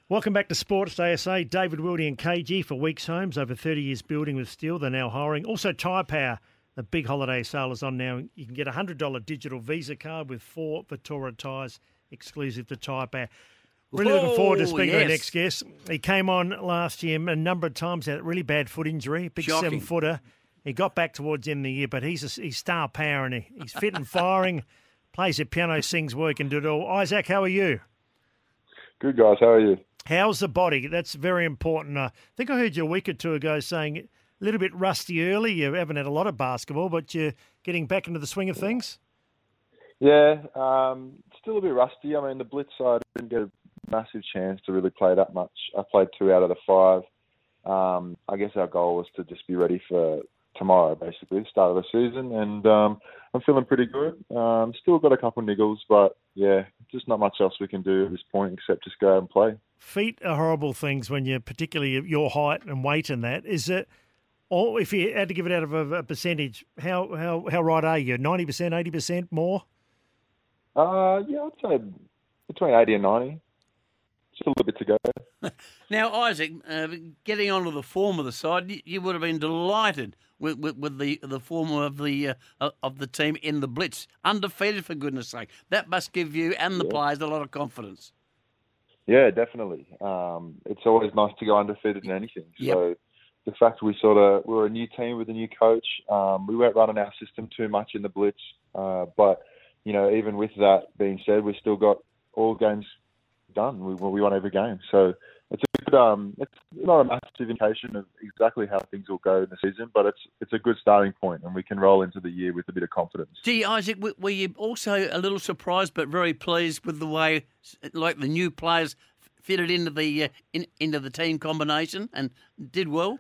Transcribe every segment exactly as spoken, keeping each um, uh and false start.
Welcome back to Sports A S A. David Wildy and K G for Weeks Homes. Over thirty years building with steel. They're now hiring. Also, Tyre Power. The big holiday sale is on now. You can get a one hundred dollars digital Visa card with four Vittora tyres exclusive to Tyre Power. Really Whoa, looking forward to speaking yes. to our next guest. He came on last year a number of times, had a really bad foot injury, big Shocking. seven-footer. He got back towards the end of the year, but he's a, he's star power and he, he's fit and firing, plays the piano, sings, work and do it all. Isaac, how are you? Good, guys. How are you? How's the body? That's very important. Uh, I think I heard you a week or two ago saying a little bit rusty early. You haven't had a lot of basketball, but you're getting back into the swing of things? Yeah, um, still a bit rusty. I mean, the blitz side, I didn't get a massive chance to really play that much. I played two out of the five. Um, I guess our goal was to just be ready for tomorrow, basically, the start of the season. And um, I'm feeling pretty good. Um, still got a couple of niggles, but yeah, just not much else we can do at this point except just go out and play. Feet are horrible things when you're particularly your height and weight and that. Is it, or if you had to give it out of a, a percentage, how, how, how right are you? ninety percent, eighty percent more? Uh, yeah, I'd say between eighty and ninety. Just a little bit to go. Now, Isaac, uh, getting onto the form of the side, you, you would have been delighted with, with, with the the form of the uh, of the team in the blitz, undefeated for goodness' sake. That must give you and the Yeah. players a lot of confidence. Yeah, definitely. Um, it's always nice to go undefeated in anything. Yep. So the fact we sort of we were a new team with a new coach, um, we weren't running our system too much in the blitz. Uh, but you know, even with that being said, we still got all games done. We we won every game. So it's a good, um, it's not a massive indication of exactly how things will go in the season, but it's it's a good starting point, and we can roll into the year with a bit of confidence. Gee, Isaac, w- were you also a little surprised but very pleased with the way, like, the new players fitted into the uh, in, into the team combination and did well?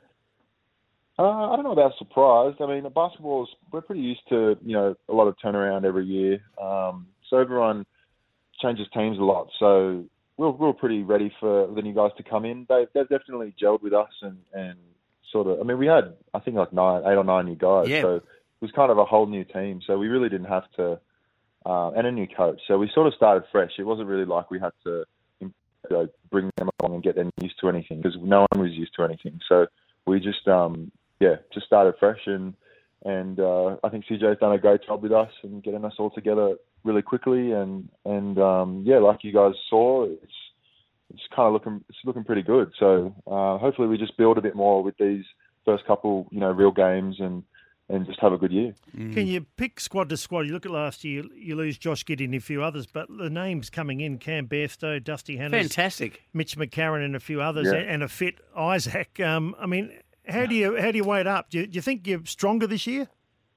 Uh, I don't know about surprised. I mean, basketball is, we're pretty used to, you know, a lot of turnaround every year. Um, so everyone changes teams a lot. So we're, we're pretty ready for the new guys to come in. They, they've definitely gelled with us and, and sort of, I mean, we had, I think, like nine, eight or nine new guys. Yeah. So it was kind of a whole new team. So we really didn't have to, uh, and a new coach. So we sort of started fresh. It wasn't really like we had to, you know, bring them along and get them used to anything, because no one was used to anything. So we just, um, yeah, just started fresh, and and uh, I think C J's done a great job with us and getting us all together really quickly, and and um, yeah, like you guys saw, it's it's kind of looking it's looking pretty good. So uh, hopefully we just build a bit more with these first couple, you know, real games, and and just have a good year. Mm. Can you pick squad to squad? You look at last year, you lose Josh Giddey and a few others, but the names coming in, Cam Bairstow, Dusty Hannah, Fantastic. Mitch McCarron and a few others, Yeah. and a fit Isaac. Um, I mean, how do you how do you weigh it up? Do you, do you think you're stronger this year?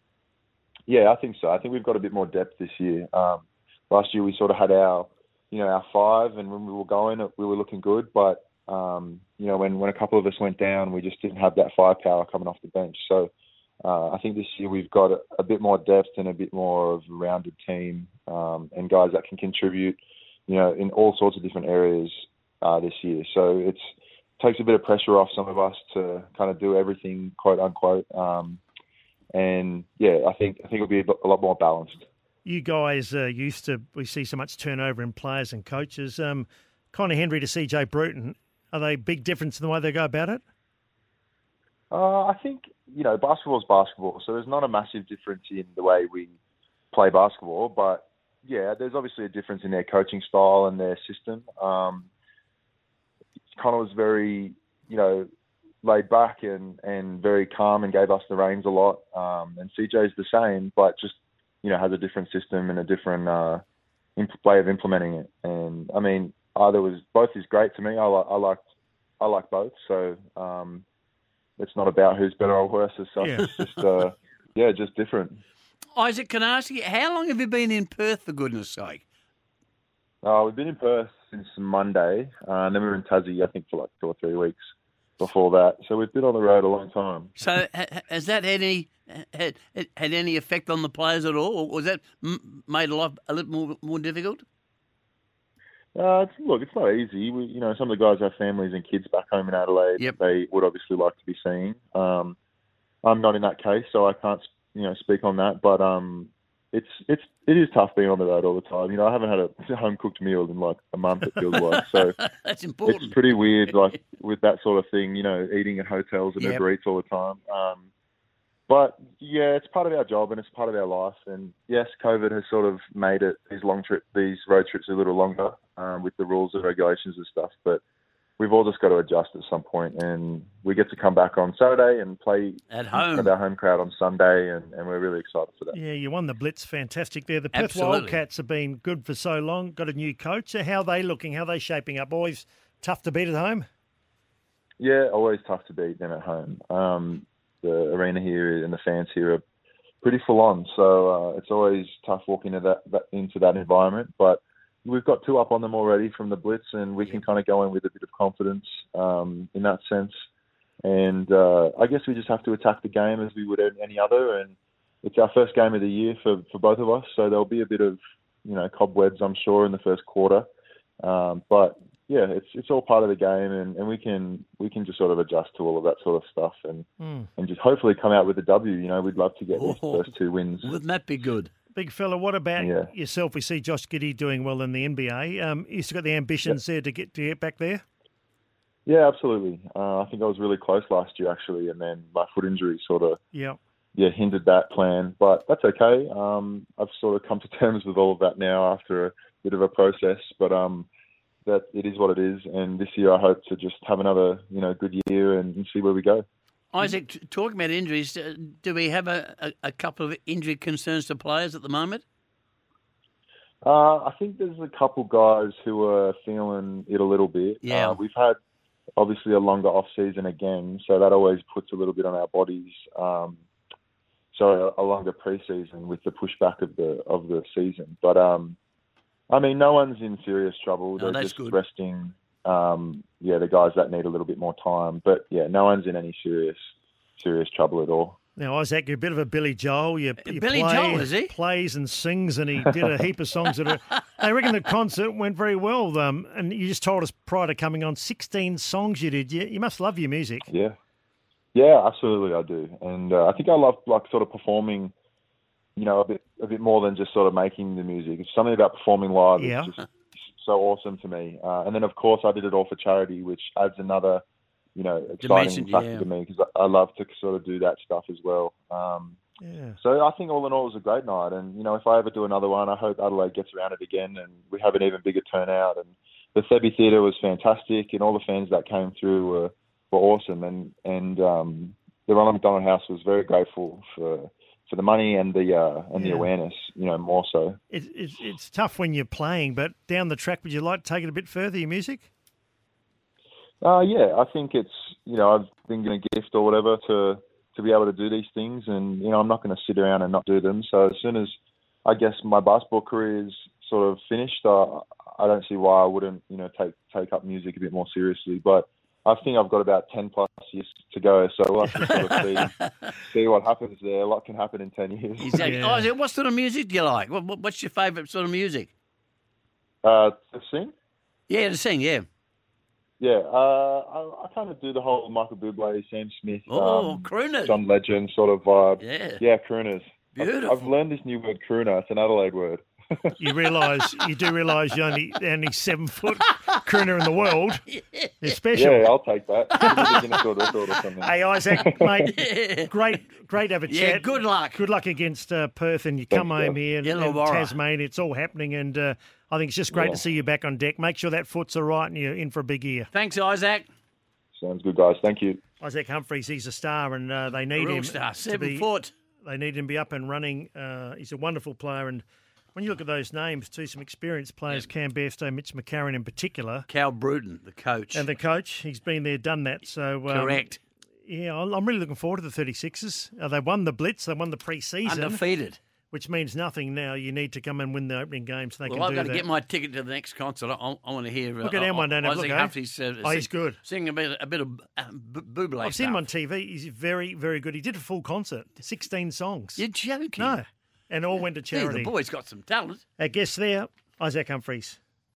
Yeah, I think so. I think we've got a bit more depth this year. Um, last year we sort of had our, you know, our five, and when we were going, we were looking good. But um, you know, when, when a couple of us went down, we just didn't have that firepower coming off the bench. So uh, I think this year we've got a, a bit more depth and a bit more of a rounded team, um, and guys that can contribute, you know, in all sorts of different areas uh, this year. So it's takes a bit of pressure off some of us to kind of do everything, quote unquote. Um, and yeah, I think I think it'll be a lot more balanced. You guys uh, used to, we see so much turnover in players and coaches. Um, Connor Henry to C J Bruton, are they big difference in the way they go about it? Uh, I think, you know, basketball's basketball, so there's not a massive difference in the way we play basketball. But yeah, there's obviously a difference in their coaching style and their system. Um, Connor was very, you know, laid back and, and very calm and gave us the reins a lot. Um, and C J's the same, but just, you know, has a different system and a different uh, imp- way of implementing it. And I mean, either was both is great to me. I like I like I like both. So um, it's not about who's better or worse as such. Yeah. It's just uh, yeah, just different. Isaac, can I ask you, how long have you been in Perth, for goodness sake? Uh, we've been in Perth since Monday, uh, and then we were in Tassie, I think, for like two or three weeks before that. So we've been on the road a long time. So ha- has that had any had, had any effect on the players at all, or was that m- made life a little more more difficult? Uh, it's, look, it's not easy. We, you know, some of the guys have families and kids back home in Adelaide. Yep. They would obviously like to be seeing. Um, I'm not in that case, so I can't, you know, speak on that. But um, it's it's it is tough being on the road all the time. You know, I haven't had a home cooked meal in like a month. It feels like so. That's important. It's pretty weird, like with that sort of thing. You know, eating at hotels and Yep. Uber Eats all the time. Um, but yeah, it's part of our job and it's part of our life. And yes, COVID has sort of made it these long trip, these road trips a little longer um, with the rules and regulations and stuff. But we've all just got to adjust at some point, and we get to come back on Saturday and play At home. with our home crowd on Sunday, and, and we're really excited for that. Yeah, you won the Blitz. Fantastic there. The Perth Absolutely. Wildcats have been good for so long. Got a new coach. So how are they looking? How are they shaping up? Always tough to beat at home? Yeah, always tough to beat them at home. Um, the arena here and the fans here are pretty full on, so uh, it's always tough walking into that, that into that environment. But we've got two up on them already from the Blitz, and we can kind of go in with a bit of confidence um, in that sense. And uh, I guess we just have to attack the game as we would any other. And it's our first game of the year for, for both of us, so there'll be a bit of you know cobwebs, I'm sure, in the first quarter. Um, but yeah, it's it's all part of the game, and, and we can we can just sort of adjust to all of that sort of stuff, and Mm. and just hopefully come out with a W. You know, we'd love to get these Oh. first two wins. Wouldn't that be good? Big fella, what about Yeah. yourself? We see Josh Giddey doing well in the N B A. Um, you still got the ambitions there to get to get back there? Yeah, absolutely. Uh, I think I was really close last year actually, and then my foot injury sort of Yeah. yeah hindered that plan. But that's okay. Um, I've sort of come to terms with all of that now after a bit of a process. But um, that it is what it is. And this year I hope to just have another you know good year and, and see where we go. Isaac, t- talking about injuries, uh, do we have a, a, a couple of injury concerns to players at the moment? Uh, I think there's a couple guys who are feeling it a little bit. Yeah. Uh, we've had obviously a longer off season again, so that always puts a little bit on our bodies. Um, so a, a longer preseason with the pushback of the of the season. But um, I mean, no one's in serious trouble. No, They're that's just good. resting. Um, yeah, the guys that need a little bit more time. But yeah, no one's in any serious serious trouble at all. Now, Isaac, you're a bit of a Billy Joel. You, you Billy play, Joel, is he? Plays and sings, and he did a heap of songs that are. I reckon the concert went very well. Um, and you just told us prior to coming on, sixteen songs you did. You, you must love your music. Yeah, yeah, absolutely, I do, and uh, I think I love like sort of performing. You know, a bit a bit more than just sort of making the music. It's something about performing live. Yeah. It's just so awesome to me. Uh, and then, of course, I did it all for charity, which adds another, you know, exciting Dimension, factor yeah. to me because I I love to sort of do that stuff as well. Um, Yeah. so I think all in all, it was a great night. And, you know, if I ever do another one, I hope Adelaide gets around it again and we have an even bigger turnout. And the Thebby Theatre was fantastic, and all the fans that came through were, were awesome. And, and um, the Ronald McDonald House was very grateful for for the money and the uh, and the Yeah. awareness, you know, more so. It, it, it's tough when you're playing, but down the track, would you like to take it a bit further, your music? Uh, yeah, I think it's, you know, I've been given a gift or whatever to, to be able to do these things, and, you know, I'm not going to sit around and not do them. So as soon as, I guess, my basketball career is sort of finished, uh, I don't see why I wouldn't, you know, take take up music a bit more seriously. But I think I've got about ten plus years to go, so we'll have to sort of see, see what happens there. A lot can happen in ten years. Exactly. Yeah. Isaac, what sort of music do you like? What, what, what's your favourite sort of music? Uh, to sing? Yeah, to sing, yeah. Yeah, uh, I, I kind of do the whole Michael Bublé, Sam Smith, Oh, um, crooners. John Legend sort of vibe. Yeah. Yeah, crooners. I've- Beautiful. I've, learned this new word, crooner. It's an Adelaide word. You realise, you do realise you're only, only seven foot crooner in the world. They're special. Yeah, I'll take that. Give me the Guinness World Record or something. Hey, Isaac, mate, Yeah. great, great to have a Yeah, chat. good luck. Good luck against uh, Perth, and you Thanks, come home Jeff. here, Yellow and Warra. Tasmania. It's all happening, and uh, I think it's just great Yeah. to see you back on deck. Make sure that foot's all right, and you're in for a big year. Thanks, Isaac. Sounds good, guys. Thank you. Isaac Humphries, he's a star, and uh, they need Real him star, to seven be. foot. They need him to be up and running. Uh, he's a wonderful player, and when you look at those names, too, some experienced players, Cam Bairstow, Mitch McCarron in particular, Cal Bruton, the coach. and the coach, he's been there, done that. So um, Correct. Yeah, I'm I'm really looking forward to the thirty-sixers. Uh, they won the Blitz, they won the pre-season, Undefeated. which means nothing now. You need to come and win the opening game so they Well, can I've do got to that. get my ticket to the next concert. I, I want to hear. Look uh, at him one day, now. Isaac Look, eh? Humphries. Uh, Oh, he's sing- good. Singing a bit, a bit of uh, B- Bublé I've seen him stuff. on T V. He's very, very good. He did a full concert, sixteen songs. You're joking. No, and all went to Gee, charity. the boy's got some talent. Our guest there, Isaac Humphries.